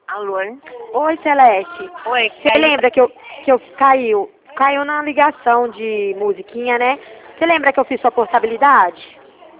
Alô? Oi, Celeste. Oi, Você lembra que eu caiu na ligação de musiquinha, né? Você lembra que eu fiz sua portabilidade?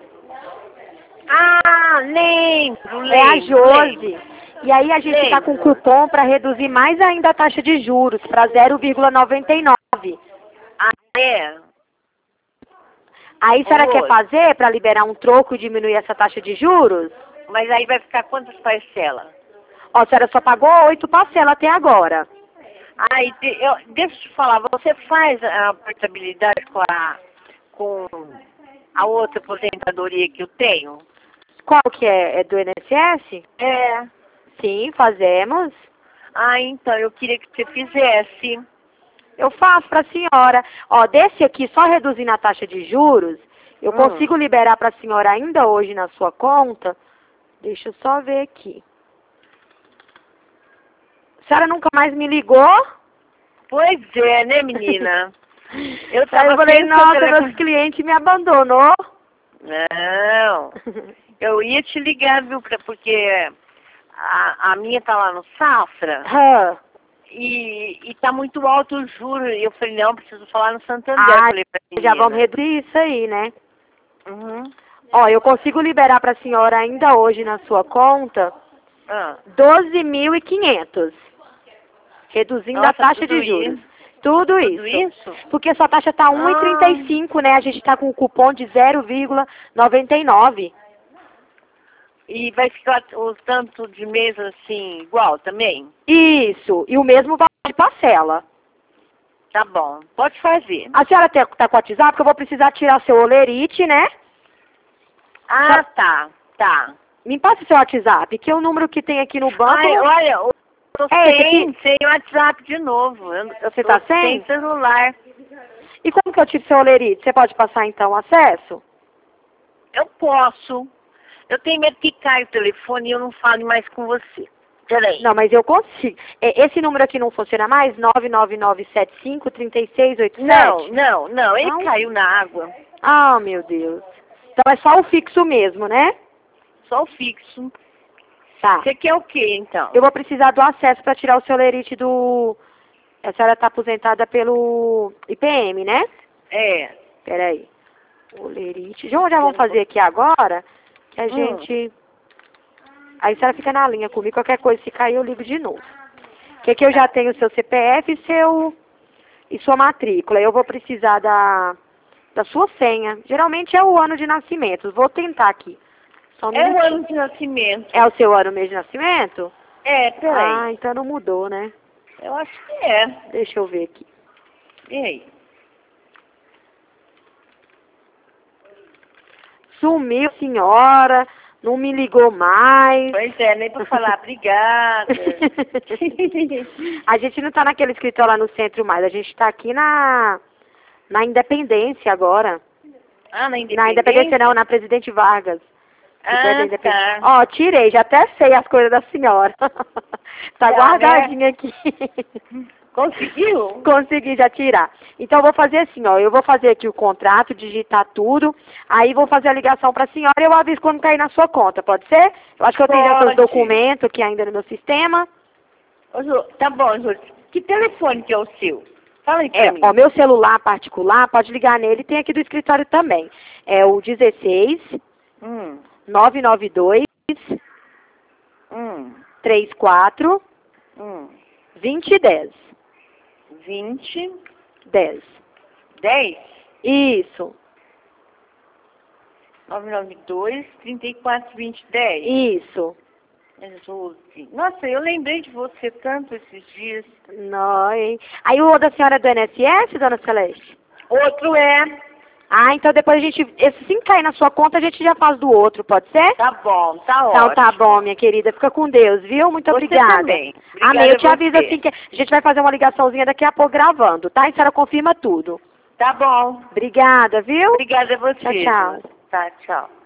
Ah, lembro. É a Josi. E aí a gente tá com cupom para reduzir mais ainda a taxa de juros para 0,99. Ah, é? Aí a senhora quer fazer para liberar um troco e diminuir essa taxa de juros? Mas aí vai ficar quantas parcelas? Ó, a senhora só pagou 8 parcelas até agora. Ai, deixa eu te falar, você faz a portabilidade com a outra aposentadoria que eu tenho? Qual que é? É do INSS? É. Sim, fazemos. Ah, então, eu queria que você fizesse. Eu faço para a senhora. Ó, desse aqui, só reduzindo a taxa de juros, eu consigo liberar para a senhora ainda hoje na sua conta. Deixa eu só ver aqui. A senhora nunca mais me ligou? Pois é, né, menina? Eu falei, nossa, meus clientes me abandonou. Não, eu ia te ligar, viu, porque a minha tá lá no Safra. E tá muito alto o juro. E eu falei, não, preciso falar no Santander. Falei pra já vamos reduzir isso aí, né? Uhum. Ó, eu consigo liberar pra senhora ainda hoje na sua conta 12.500. Reduzindo a taxa de juros. Tudo isso. Porque sua taxa tá 1,35, né? A gente tá com o cupom de 0,99. E vai ficar o tanto de mês assim, igual também? Isso. E o mesmo valor de parcela. Tá bom. Pode fazer. A senhora tá com o WhatsApp? Porque eu vou precisar tirar seu olerite, né? Ah, tá. Me passa seu WhatsApp, que é o número que tem aqui no banco. Ai, olha, eu tô sem WhatsApp de novo. Você tá sem? Sem celular. E como que eu tiro seu olerite? Você pode passar, então, acesso? Eu posso. Eu tenho medo que caia o telefone e eu não fale mais com você. Peraí. Não, mas eu consigo. Esse número aqui não funciona mais? 999753687? Não. Ele caiu na água. Ah, meu Deus. Então é só o fixo mesmo, né? Só o fixo. Tá. Você quer o quê, então? Eu vou precisar do acesso para tirar o seu olerite do... A senhora está aposentada pelo IPM, né? É. Peraí. Olerite. Já vamos fazer aqui agora, que a gente... Aí a senhora fica na linha comigo, qualquer coisa, se cair eu ligo de novo. Que aqui eu já tenho o seu CPF e sua matrícula. Eu vou precisar da sua senha. Geralmente é o ano de nascimento. Vou tentar aqui. Só um minutinho. É o ano de nascimento. É o seu ano mesmo de nascimento? É, peraí. Ah, então não mudou, né? Eu acho que é. Deixa eu ver aqui. E aí? Sumiu, senhora. Não me ligou mais. Pois é, nem pra falar obrigada. A gente não tá naquele escritório lá no centro mais. A gente tá aqui na Independência agora. Ah, na Independência? Na Independência não, na Presidente Vargas. Tá. Ó, tirei, já até sei as coisas da senhora. Tá guardadinha aqui. Conseguiu? Consegui já tirar. Então eu vou fazer assim, ó, eu vou fazer aqui o contrato, digitar tudo, aí vou fazer a ligação pra senhora e eu aviso quando cair na sua conta, pode ser? Eu acho que eu tenho já seus documentos aqui ainda no meu sistema. Ô, Ju, tá bom, Ju. Que telefone que é o seu? Fala aí pra mim. Ó, meu celular particular, pode ligar nele, tem aqui do escritório também. É o 16 992 34 2010. 10? Isso. 992 34 2010. Isso. Nossa, eu lembrei de você tanto esses dias. Não, hein? Aí o da senhora é do INSS, dona Celeste? Outro é. Ah, então depois a gente, esse sim cair na sua conta, a gente já faz do outro, pode ser? Tá bom, tá ótimo. Então tá bom, minha querida. Fica com Deus, viu? Muito obrigada. Também. Amém. Eu te aviso assim que a gente vai fazer uma ligaçãozinha daqui a pouco gravando, tá? E a senhora confirma tudo. Tá bom. Obrigada, viu? Obrigada a você. Tchau, tchau. Tá, tchau.